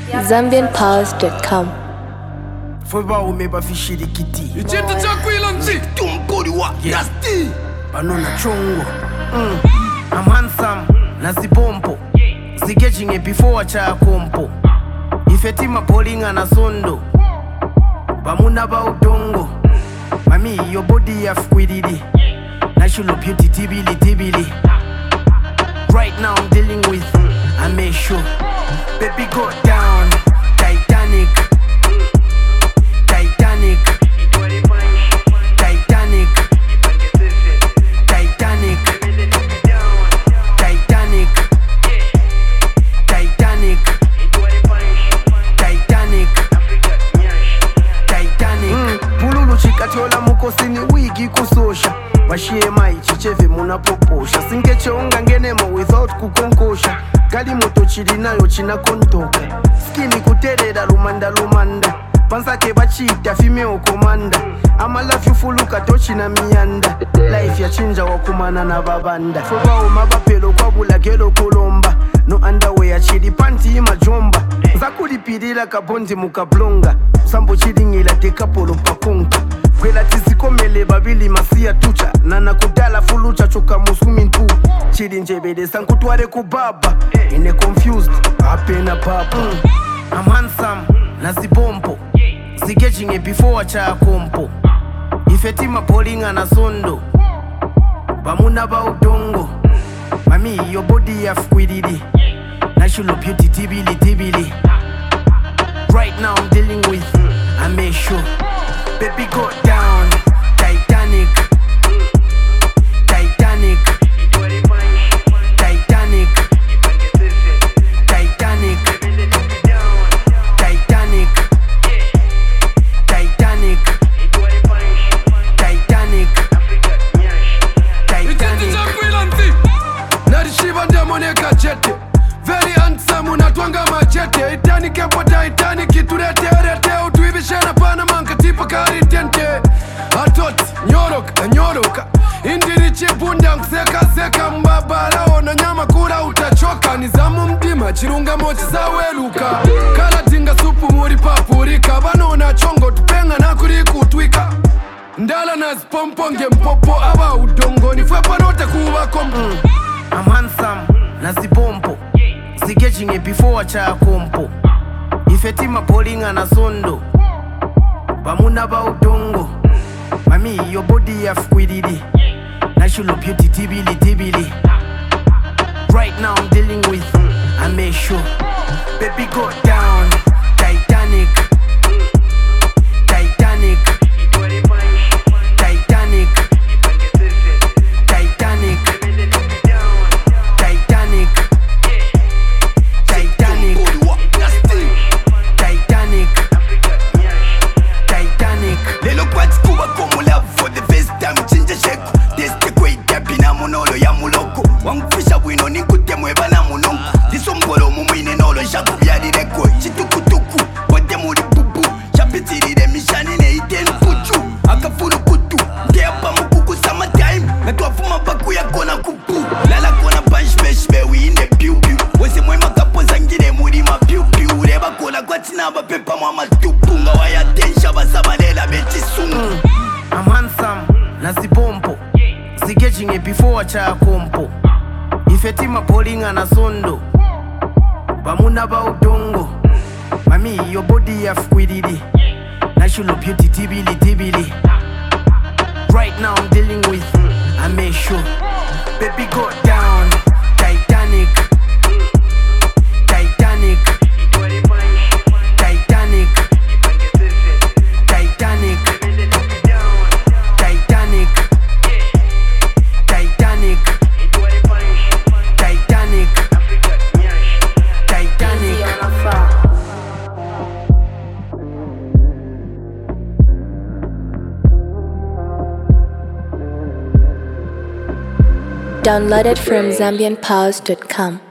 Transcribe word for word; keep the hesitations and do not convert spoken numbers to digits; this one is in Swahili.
zambian pause dot com. Foba umeba fishirikiti Ichete chako ila nzi Tumkori wa Nasty Banona chongo mm. I'm handsome Nazibompo Zigejinge before cha kompo Ifetima polinga na sondo Bamuna ba udongo Mami your body ya fkwididi Natural beauty tibili tibili. Right now I'm dealing with I make sure Baby go down Titanic Titanic Titanic Titanic Titanic Titanic Titanic Titanic Bululu chikatola mukosini wigi kusosha Bashie mai chicheve muna poposha Singechonga ngenemo without kukonkosha Gali moto chiri nayo china kontoka Skini kuterera lumanda lumanda Pansake bachita fimeo komanda Ama love you fuluka tochi na miyanda Life ya chinja wakumana na babanda Fobao mabapelo kwa bula kelo kolomba No underwear chiri panti ima jomba Zakuli pirila kabondi mukablonga Sambo chiri ngila teka polo pakonka Kwela tisikomele babili masia tucha Nana kudala fulucha choka musumi ntu Chiri njebede sankutware kubaba Ine confused, apena papa mm. I'm handsome, nazibompo Zigejinge before cha kompo Ifetima polinga na sondo Bamuna ba udongo Mami your body ya fkwididi Natural beauty tibili tibili. Right now I'm dealing with I make sure Baby go down Titanic Titanic Titanic Titanic Titanic Titanic Titanic Ichete chako ila nzi Narishiva ndiamoneka chete Very handsome unatwanga machete Titanic epo Titanic iturete erete Utuibishana pana manka tipa kari tente Atoti nyoroka nyoroka Indiri chibunda ngseka seka mbabala Ona nyama kura utachoka Nizamu mdima chirunga mochi zaweluka Kala tinga supu muri papurika Banona chongo tupenga na kuriku utwika Ndala na spomponge mpopo Aba udongo nifwepa note kuwa kombo mm. I'm handsome, nazibompo Zigejinge before cha kompo Ifetima polinga na sondo Bamuna ba udongo Mami your body ya fkwididi Natural beauty tibili tibili. Right now I'm dealing with I make sure Baby go down Titanic Titanic Titanic Titanic Titanic Titanic Titanic Titanic Lelo kwati kuwa komu love for the first time chinja sheko Deste kwe itapi na munolo ya muloko Wangufisha wino ni kutemweba na munongo Diso mbolo mumwine nolo shaku byari reko Chitukutuku wate muri bubu Chapitirire mishani ne iten puchu Akafuru kutu Ndeapa mukuku summertime Natuafuma baku ya kona kupu Lala kona punch mesh bewi inde piu piu Wese mwema kapo zangire muri ma piu piu Reba kona kwa tinaba pepa mwama tupu Nga ya tensha basaba lela bechi sungu mm. I'm handsome, nazibompo Zigejinge before cha kompo Ifetima polinga na sondo Bamuna ba udongo Mami your body ya fkwididi Natural beauty tibili tibili. Right now I'm dealing with I make sure Baby go down Titanic Titanic Titanic Titanic Titanic Titanic Titanic Titanic Downloaded from zambian pause dot com.